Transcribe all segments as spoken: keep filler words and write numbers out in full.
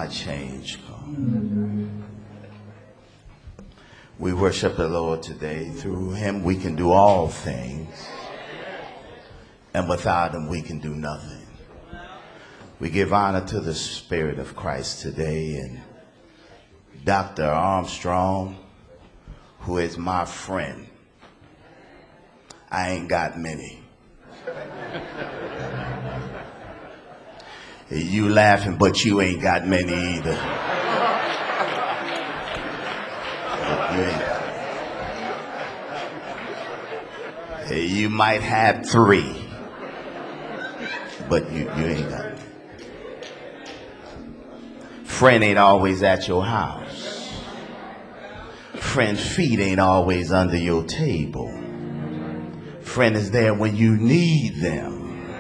change come. We worship the Lord today. Through him we can do all things, and without him we can do nothing. We give honor to the Spirit of Christ today, and Doctor Armstrong, who is my friend. I ain't got many. You laughing, but you ain't got many either. You, ain't. You might have three, but you, you ain't got many. Friend ain't always at your house. Friend's feet ain't always under your table. Friend is there when you need them.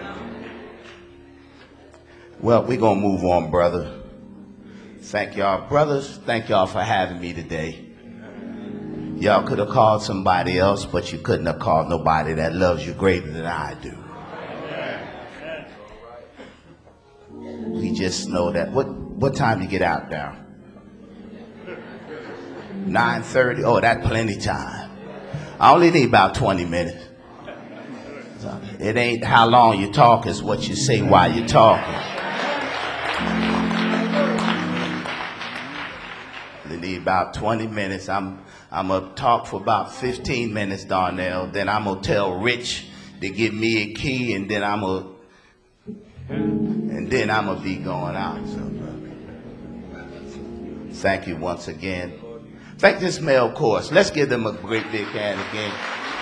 Well, we're going to move on, brother. Thank y'all, brothers. Thank y'all for having me today. Y'all could have called somebody else, but you couldn't have called nobody that loves you greater than I do. We just know that. What what time you get out now? nine thirty? Oh, that's plenty time. I only need about twenty minutes. It ain't how long you talk, it's what you say while you're talking. They need about twenty minutes. I'm I'm gonna talk for about fifteen minutes, Darnell. Then I'm gonna tell Rich to give me a key, and then I'm gonna and then I'm gonna be going out. So, thank you once again. Thank this male chorus. Let's give them a great big hand again.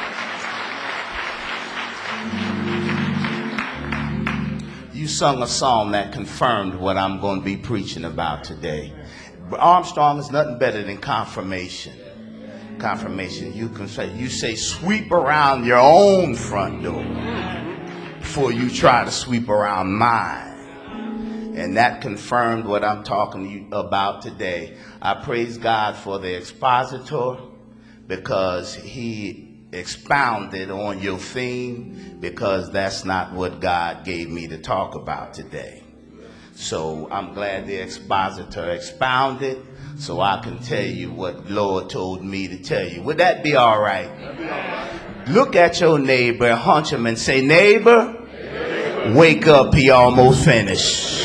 You sung a song that confirmed what I'm going to be preaching about today. Armstrong is nothing better than confirmation. Confirmation. You can say, you say, sweep around your own front door before you try to sweep around mine. And that confirmed what I'm talking to you about today. I praise God for the expositor because he expounded on your theme, because that's not what God gave me to talk about today. So I'm glad the expositor expounded so I can tell you what Lord told me to tell you. Would that be all right? Be all right. Look at your neighbor, hunch him and say, neighbor, neighbor, wake up, he almost finished.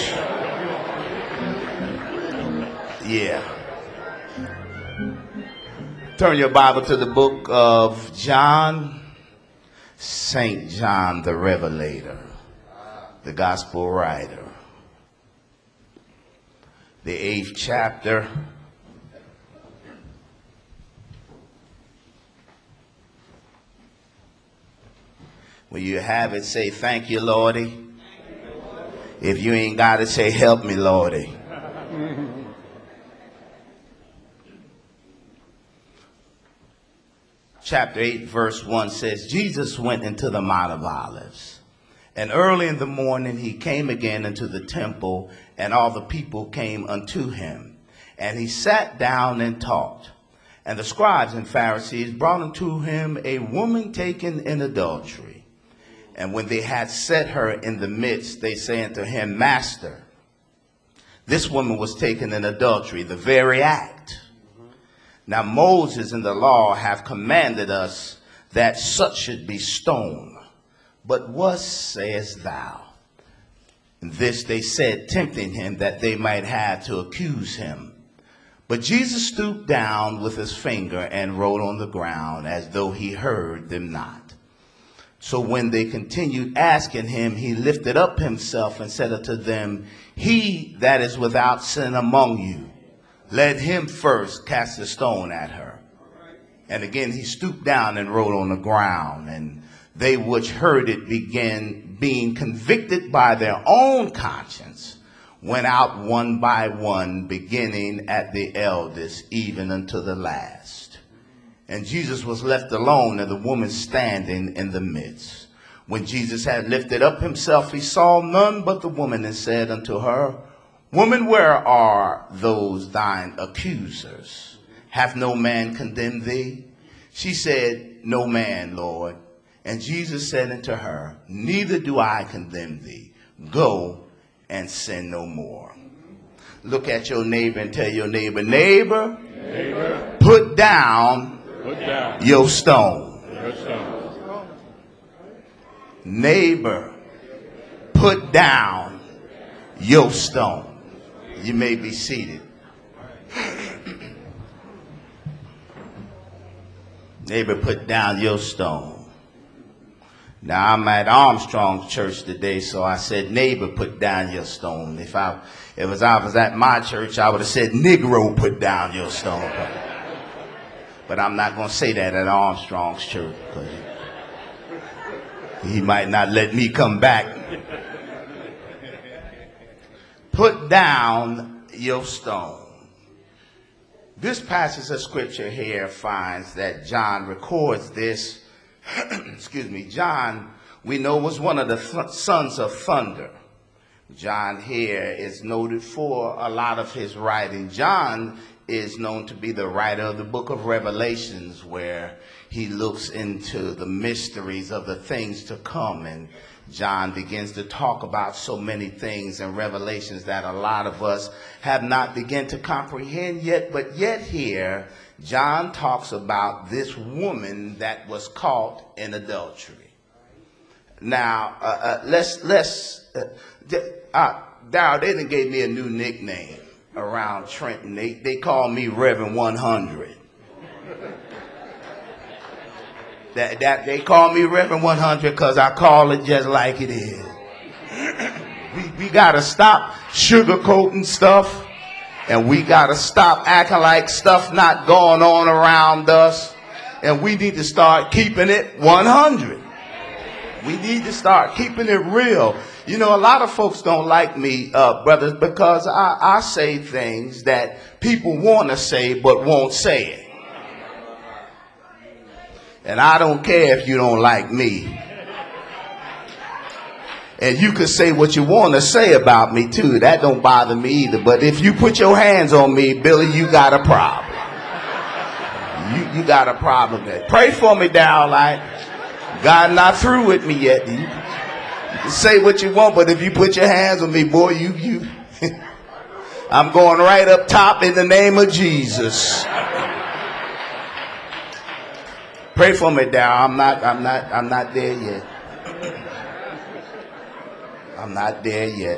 Yeah. Turn your Bible to the book of John, Saint John the Revelator, the gospel writer. The eighth chapter. When you have it, say, thank you, Lordy. If you ain't got it, say, help me, Lordy. Chapter eight, verse one says, Jesus went into the Mount of Olives, and early in the morning he came again into the temple, and all the people came unto him. And he sat down and taught. And the scribes and Pharisees brought unto him a woman taken in adultery. And when they had set her in the midst, they say unto him, Master, this woman was taken in adultery, the very act. Now Moses in the law have commanded us that such should be stoned. But what sayest thou? And this they said, tempting him that they might have to accuse him. But Jesus stooped down with his finger and wrote on the ground as though he heard them not. So when they continued asking him, he lifted up himself and said unto them, he that is without sin among you, let him first cast a stone at her. And again he stooped down and wrote on the ground. And they which heard it began, being convicted by their own conscience, went out one by one, beginning at the eldest, even unto the last. And Jesus was left alone, and the woman standing in the midst. When Jesus had lifted up himself, he saw none but the woman, and said unto her, Woman, where are those thine accusers? Hath no man condemned thee? She said, No man, Lord. And Jesus said unto her, Neither do I condemn thee. Go and sin no more. Look at your neighbor and tell your neighbor, neighbor, neighbor put down, put down your stone. your stone. Neighbor, put down your stone. You may be seated. Neighbor, put down your stone. Now, I'm at Armstrong's church today, so I said, neighbor, put down your stone. If I, if was, I was at my church, I would have said, Negro, put down your stone. But I'm not going to say that at Armstrong's church, because he might not let me come back. Put down your stone. This passage of scripture here finds that John records this. Excuse me. John, we know, was one of the th- sons of thunder. John here is noted for a lot of his writing. John is known to be the writer of the book of Revelations, where he looks into the mysteries of the things to come. And John begins to talk about so many things in Revelations that a lot of us have not begun to comprehend yet. But yet here, John talks about this woman that was caught in adultery. Now, uh, uh, let's, let's, uh, uh, Darryl, they done gave me a new nickname around Trenton. They, they call me Reverend one hundred. That, that they call me Reverend one hundred because I call it just like it is. we we got to stop sugarcoating stuff, and we got to stop acting like stuff not going on around us, and we need to start keeping it one hundred. We need to start keeping it real. You know, a lot of folks don't like me, uh, brothers, because I, I say things that people want to say but won't say it. And I don't care if you don't like me. And you can say what you want to say about me too. That don't bother me either. But if you put your hands on me, Billy, you got a problem. You, you got a problem there. Pray for me, Darryl. God not through with me yet. You, you can say what you want, but if you put your hands on me, boy, you, you, I'm going right up top in the name of Jesus. Pray for me, Darryl. I'm not, I'm not, I'm not there yet. I'm not there yet.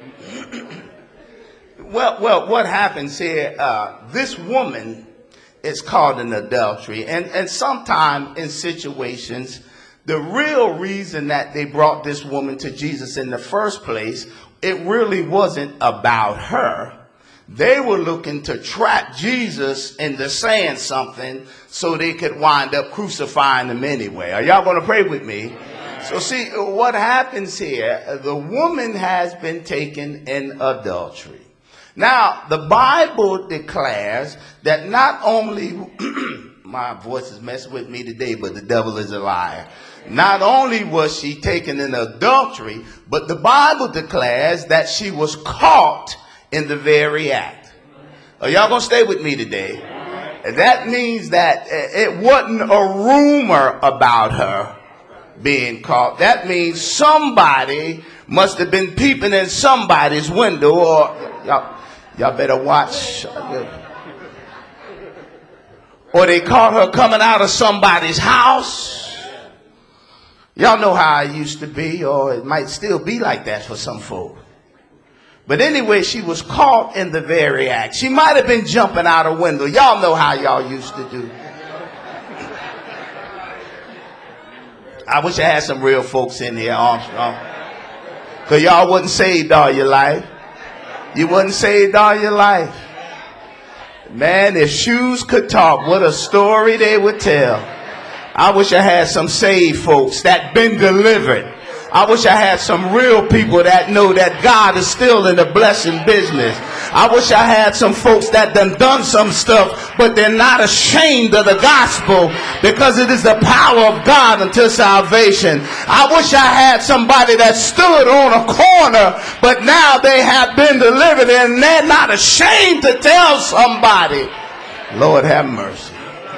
well, well, what happens here? Uh, this woman is caught in adultery, and and sometimes in situations, the real reason that they brought this woman to Jesus in the first place, it really wasn't about her. They were looking to trap Jesus into saying something so they could wind up crucifying him anyway. Are y'all going to pray with me? So see, what happens here, the woman has been taken in adultery. Now, the Bible declares that not only, my voice is messing with me today, but the devil is a liar. Not only was she taken in adultery, but the Bible declares that she was caught in the very act. Are y'all gonna stay with me today? That means that it wasn't a rumor about her being caught. That means somebody must have been peeping in somebody's window, or y'all, y'all better watch. Or they caught her coming out of somebody's house. Y'all know how I used to be, or it might still be like that for some folk. But anyway, she was caught in the very act. She might have been jumping out a window. Y'all know how y'all used to do. I wish I had some real folks in here, Armstrong. Because y'all wasn't saved all your life. You wasn't saved all your life. Man, if shoes could talk, what a story they would tell. I wish I had some saved folks that been delivered. I wish I had some real people that know that God is still in the blessing business. I wish I had some folks that done done some stuff, but they're not ashamed of the gospel, because it is the power of God unto salvation. I wish I had somebody that stood on a corner, but now they have been delivered and they're not ashamed to tell somebody. Lord have mercy.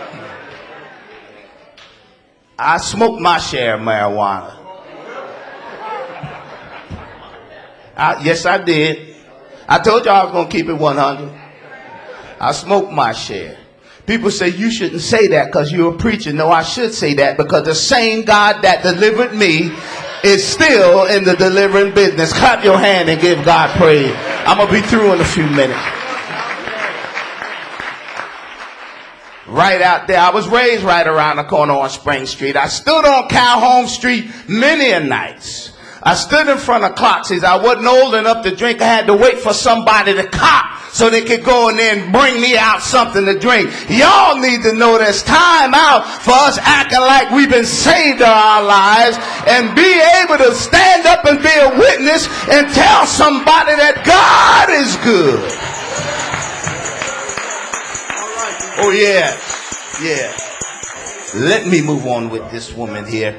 I smoked my share of marijuana. I, yes, I did. I told you I was going to keep it one hundred. I smoke my share. People say you shouldn't say that because you're a preacher. No, I should say that because the same God that delivered me is still in the delivering business. Clap your hand and give God praise. I'm going to be through in a few minutes. Right out there. I was raised right around the corner on Spring Street. I stood on Calhoun Street many a nights. I stood in front of Clocksies. I wasn't old enough to drink. I had to wait for somebody to cop so they could go in there and bring me out something to drink. Y'all need to know there's time out for us acting like we've been saved all our lives and be able to stand up and be a witness and tell somebody that God is good. Oh, yeah. Yeah. Let me move on with this woman here.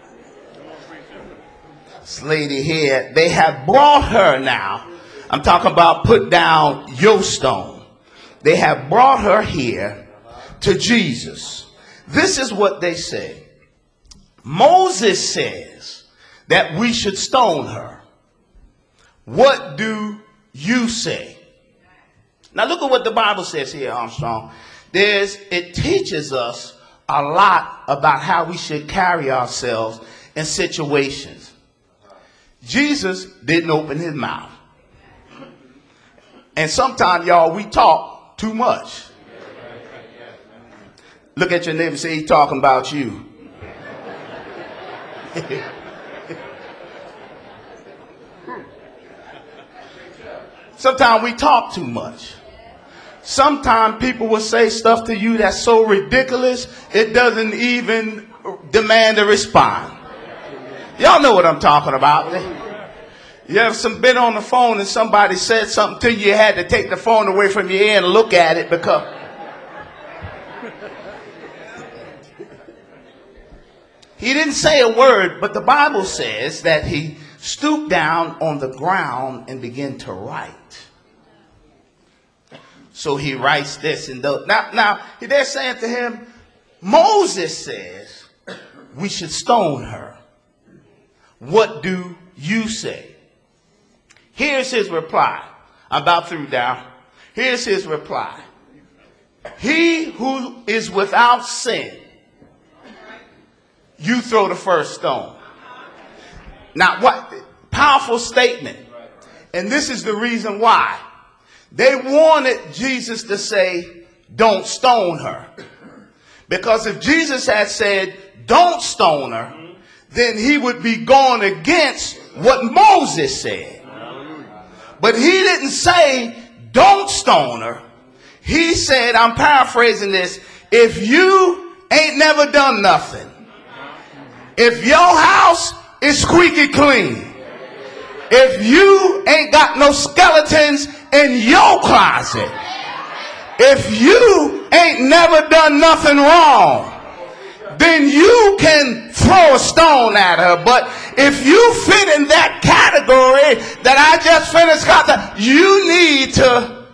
This lady here, they have brought her now. I'm talking about put down your stone. They have brought her here to Jesus. This is what they say. Moses says that we should stone her. What do you say? Now look at what the Bible says here, Armstrong. There's, it teaches us a lot about how we should carry ourselves in situations. Jesus didn't open his mouth. And sometimes, y'all, we talk too much. Look at your neighbor and say, he's talking about you. Sometimes we talk too much. Sometimes people will say stuff to you that's so ridiculous, it doesn't even demand a response. Y'all know what I'm talking about. You ever some been on the phone and somebody said something to you, you had to take the phone away from your ear and look at it because he didn't say a word, but the Bible says that he stooped down on the ground and began to write. So he writes this and those. Now, now they're saying to him, Moses says we should stone her. What do you say? Here's his reply. I'm about through now. Here's his reply. He who is without sin, you throw the first stone. Now, what powerful statement. And this is the reason why. They wanted Jesus to say, don't stone her. Because if Jesus had said, don't stone her, then he would be going against what Moses said. But he didn't say, don't stone her. He said, I'm paraphrasing this, if you ain't never done nothing, if your house is squeaky clean, if you ain't got no skeletons in your closet, if you ain't never done nothing wrong, then you can throw a stone at her. But if you fit in that category that I just finished, you need to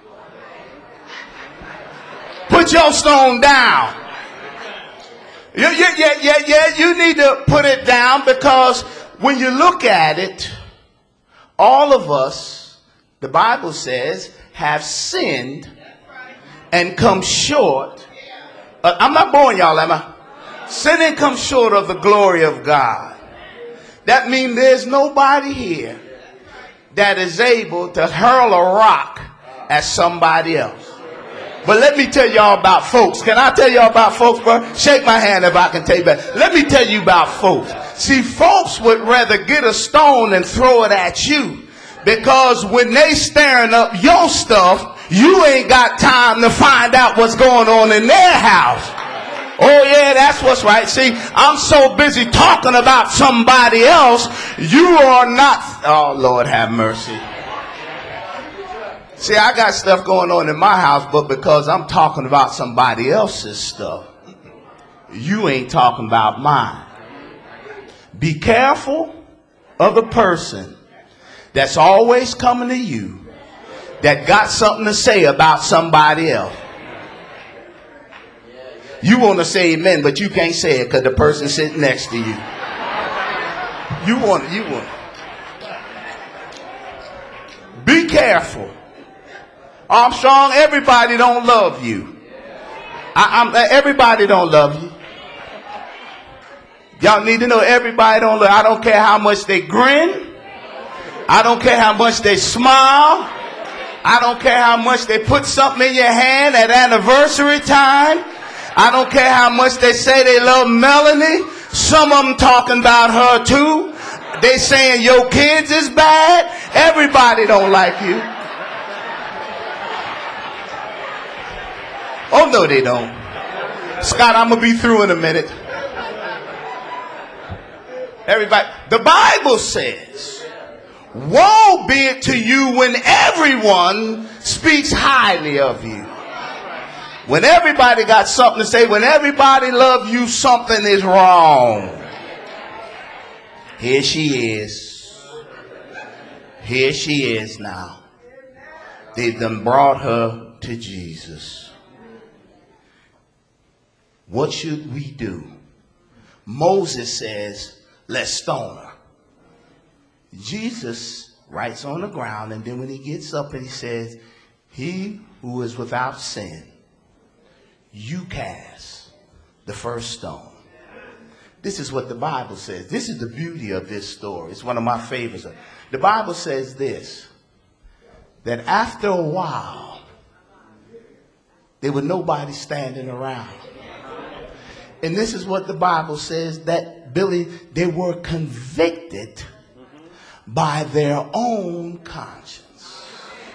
put your stone down. Yeah, yeah, yeah, yeah, yeah. You need to put it down because when you look at it, all of us, the Bible says, have sinned and come short. Uh, I'm not boring y'all, am I? Sin and come short of the glory of God. That means there's nobody here that is able to hurl a rock at somebody else. But let me tell y'all about folks. Can I tell y'all about folks, bro? Shake my hand if I can tell you about. Let me tell you about folks. See, folks would rather get a stone and throw it at you. Because when they staring up your stuff, you ain't got time to find out what's going on in their house. Oh yeah, that's what's right. See, I'm so busy talking about somebody else, you are not. Oh Lord have mercy. See, I got stuff going on in my house, but because I'm talking about somebody else's stuff, you ain't talking about mine. Be careful of the person that's always coming to you that got something to say about somebody else. You want to say amen, but you can't say it because the person sitting next to you. You want, you want. Be careful. careful. Armstrong, everybody don't love you. I, I'm, everybody don't love you. Y'all need to know everybody don't love. I don't care how much they grin. I don't care how much they smile. I don't care how much they put something in your hand at anniversary time. I don't care how much they say they love Melanie. Some of them talking about her too. They saying your kids is bad. Everybody don't like you. Oh, no, they don't. Scott, I'm going to be through in a minute. Everybody, the Bible says, woe be it to you when everyone speaks highly of you. When everybody got something to say, when everybody loves you, something is wrong. Here she is. Here she is now. They've done brought her to Jesus. What should we do? Moses says, let's stone her. Jesus writes on the ground, and then when he gets up and he says, he who is without sin, you cast the first stone. This is what the Bible says. This is the beauty of this story. It's one of my favorites. The Bible says this, that after a while, there was nobody standing around. And this is what the Bible says, that Billy, they were convicted by their own conscience.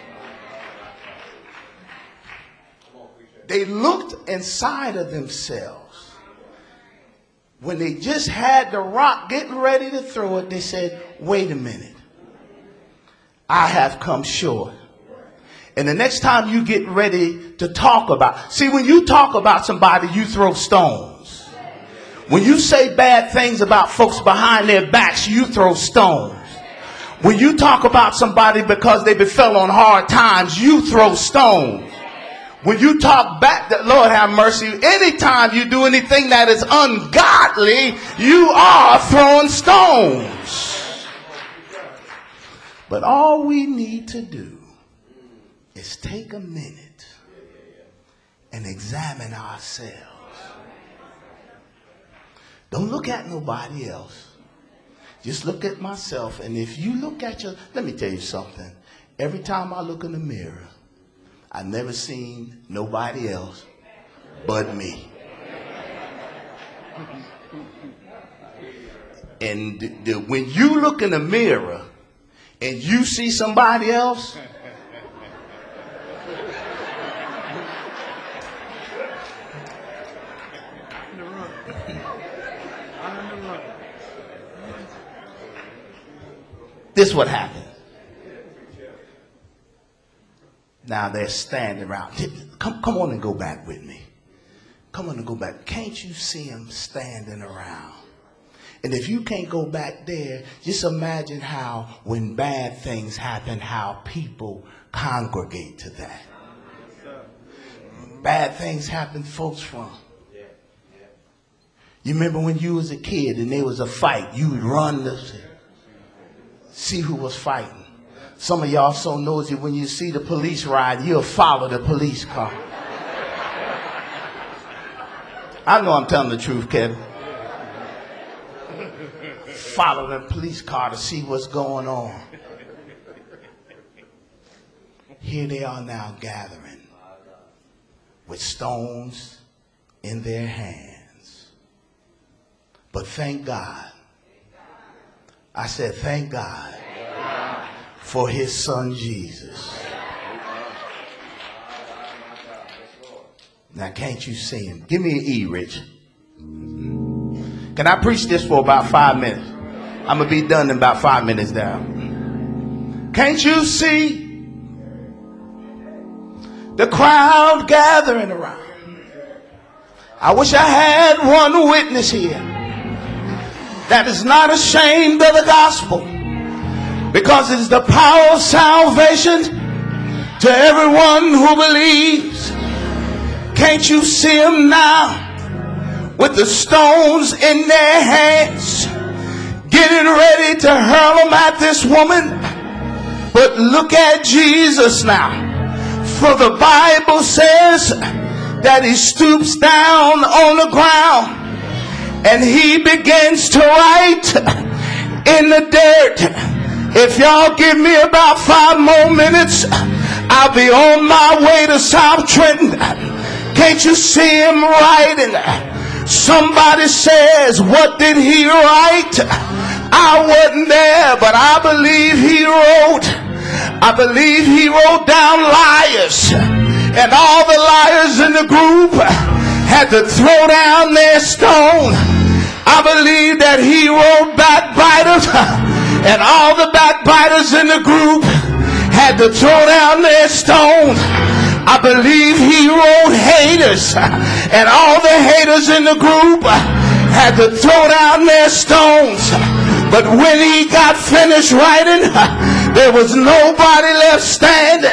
They looked inside of themselves. When they just had the rock getting ready to throw it, they said, wait a minute. I have come short. And the next time you get ready to talk about, see, when you talk about somebody, you throw stones. When you say bad things about folks behind their backs, you throw stones. When you talk about somebody because they befell on hard times, you throw stones. When you talk back, that Lord have mercy, anytime you do anything that is ungodly, you are throwing stones. But all we need to do is take a minute and examine ourselves. Don't look at nobody else. Just look at myself. And if you look at your, let me tell you something. Every time I look in the mirror, I never seen nobody else but me. And the, the, when you look in the mirror and you see somebody else, this is what happened. Now they're standing around. Come, come on and go back with me. Come on and go back. Can't you see them standing around? And if you can't go back there, just imagine how when bad things happen, how people congregate to that. Bad things happen, folks, from. You remember when you was a kid and there was a fight, you would run to see who was fighting. Some of y'all so nosy, when you see the police ride, you'll follow the police car. I know I'm telling the truth, Kevin. Follow the police car to see what's going on. Here they are now gathering with stones in their hands. But thank God. I said, thank God for his son Jesus. Now, can't you see him? Give me an E, Rich. Can I preach this for about five minutes? I'm going to be done in about five minutes down. Can't you see the crowd gathering around? I wish I had one witness here that is not ashamed of the gospel, because it's the power of salvation to everyone who believes. Can't you see them now with the stones in their hands, getting ready to hurl them at this woman? But look at Jesus now. For the Bible says that he stoops down on the ground and he begins to write in the dirt. If y'all give me about five more minutes, I'll be on my way to South Trenton. Can't you see him writing? Somebody says, what did he write? I wasn't there, but I believe he wrote. I believe he wrote down liars. And all the liars in the group had to throw down their stone. I believe that he wrote backbiters. And all the backbiters in the group had to throw down their stone. I believe he wrote haters, and all the haters in the group had to throw down their stones. But when he got finished writing, there was nobody left standing.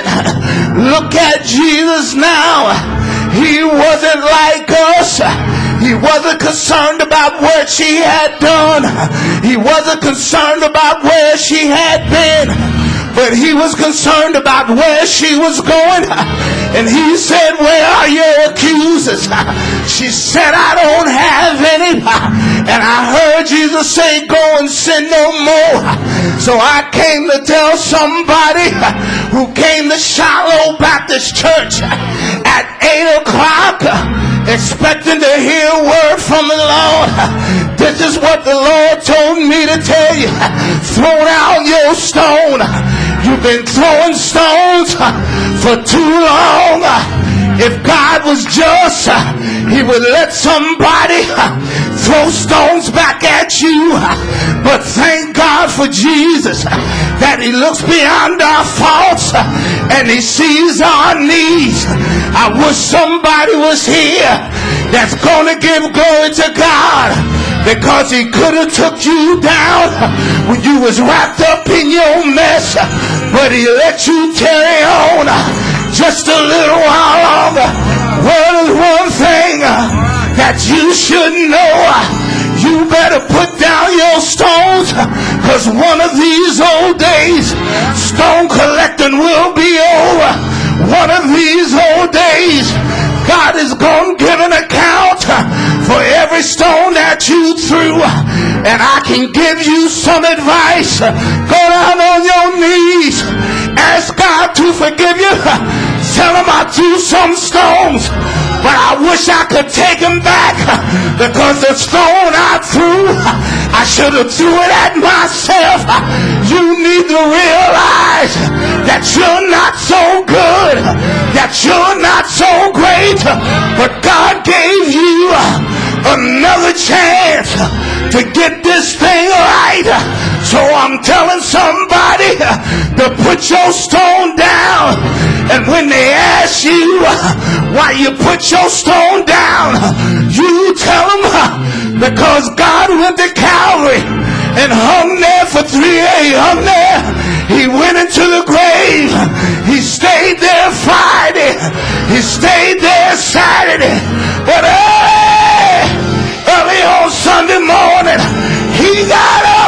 Look at Jesus now. He wasn't like us. He wasn't concerned about what she had done. He wasn't concerned about where she had been. But he was concerned about where she was going. And he said, where are your accusers? She said, I don't have any. And I heard Jesus say, go and sin no more. So I came to tell somebody who came to Shiloh Baptist Church at eight o'clock, expecting to hear a word from the Lord. This is what the Lord told me to tell you. Throw down your stone. You've been throwing stones for too long. If God was just, he would let somebody throw stones back at you. But thank God for Jesus, that he looks beyond our faults and he sees our needs. I wish somebody was here that's going to give glory to God, because he could have took you down when you was wrapped up in your mess, but he let you carry on just a little while longer. Well, there's one thing that you should know. You better put down your stones, because one of these old days, stone collecting will be over. One of these old days, God is going to give an account for every stone that you threw. And I can give you some advice. Go down on your knees. Ask God to forgive you. Tell him I threw some stones, but I wish I could take them back, because the stone I threw, I should have threw it at myself. You need to realize that you're not so good, that you're not so great, but God gave you another chance to get this thing right. So I'm telling somebody to put your stone down. And when they ask you why you put your stone down, you tell them, because God went to Calvary and hung there for three days. He hung there. He went into the grave. He stayed there Friday. He stayed there Saturday. But hey, early on Sunday morning, he got up,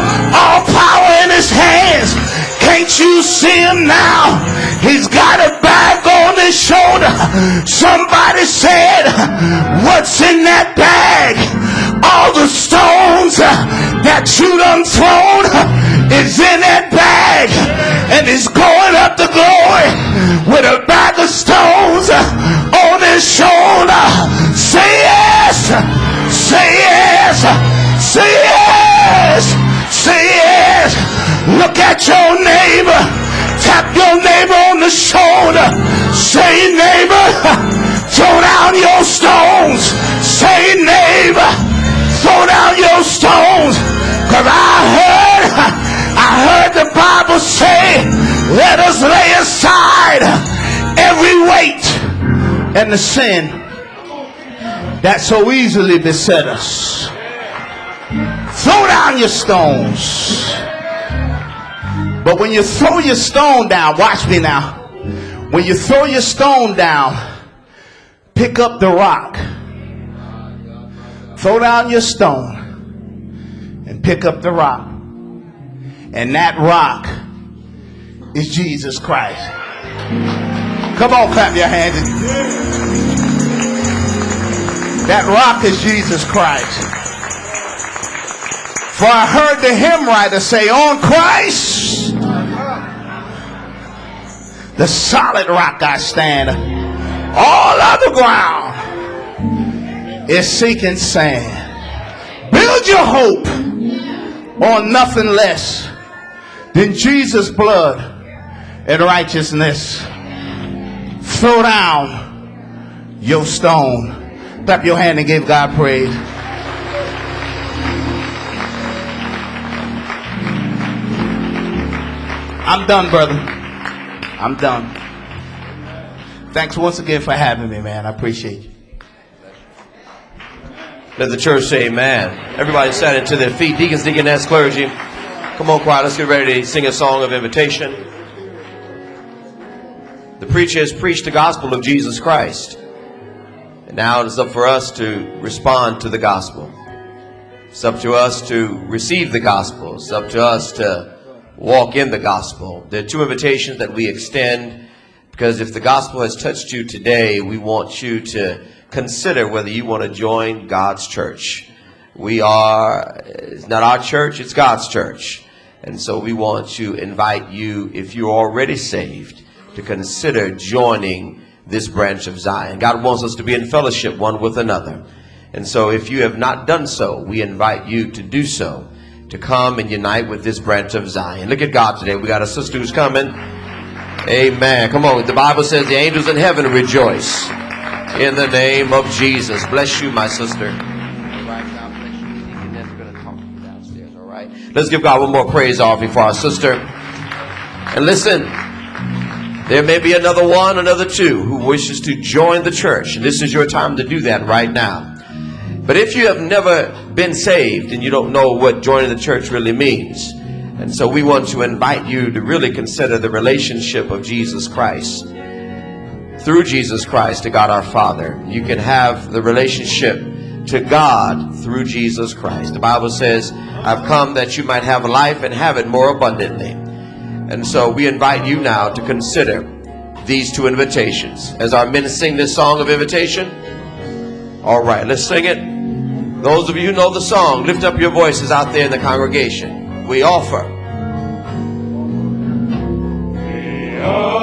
all power in his hands. Can't you see him now? He's got a bag on his shoulder. Somebody said, what's in that bag? All the stones that you done thrown is in that bag. And he's going up to glory with a bag of stones on his shoulder. Say yes. Say yes. Say yes. Say yes. Look at your neighbor. Tap your neighbor on the shoulder. Say, neighbor, throw down your stones. Say, neighbor, throw down your stones. Because I heard, I heard the Bible say, let us lay aside every weight and the sin that so easily beset us. Throw down your stones. But when you throw your stone down, watch me now. When you throw your stone down, pick up the rock. Throw down your stone and pick up the rock. And that rock is Jesus Christ. Come on, clap your hands. That rock is Jesus Christ. For I heard the hymn writer say, on Christ, the solid rock I stand. All other ground is sinking sand. Build your hope on nothing less than Jesus' blood and righteousness. Throw down your stone. Clap your hand and give God praise. I'm done, brother. I'm done. Thanks once again for having me, man. I appreciate you. Let the church say amen. Everybody stand to their feet. Deacons, deaconess, clergy. Come on, choir. Let's get ready to sing a song of invitation. The preacher has preached the gospel of Jesus Christ. And now it is up for us to respond to the gospel. It's up to us to receive the gospel. It's up to us to walk in the gospel. There are two invitations that we extend, because if the gospel has touched you today, we want you to consider whether you want to join God's church. We are, it's not our church, it's God's church. And so we want to invite you, if you're already saved, to consider joining this branch of Zion. God wants us to be in fellowship one with another. And so if you have not done so, we invite you to do so, to come and unite with this branch of Zion. Look at God today. We got a sister who's coming. Amen. Come on. The Bible says the angels in heaven rejoice in the name of Jesus. Bless you, my sister. All right. Let's give God one more praise offering for our sister. And listen, there may be another one, another two who wishes to join the church. And this is your time to do that right now. But if you have never been saved and you don't know what joining the church really means, and so we want to invite you to really consider the relationship of Jesus Christ. Through Jesus Christ to God our Father, you can have the relationship to God through Jesus Christ. The Bible says, I've come that you might have life and have it more abundantly. And so we invite you now to consider these two invitations. As our men sing this song of invitation, all right, let's sing it. Those of you who know the song, lift up your voices out there in the congregation. We offer.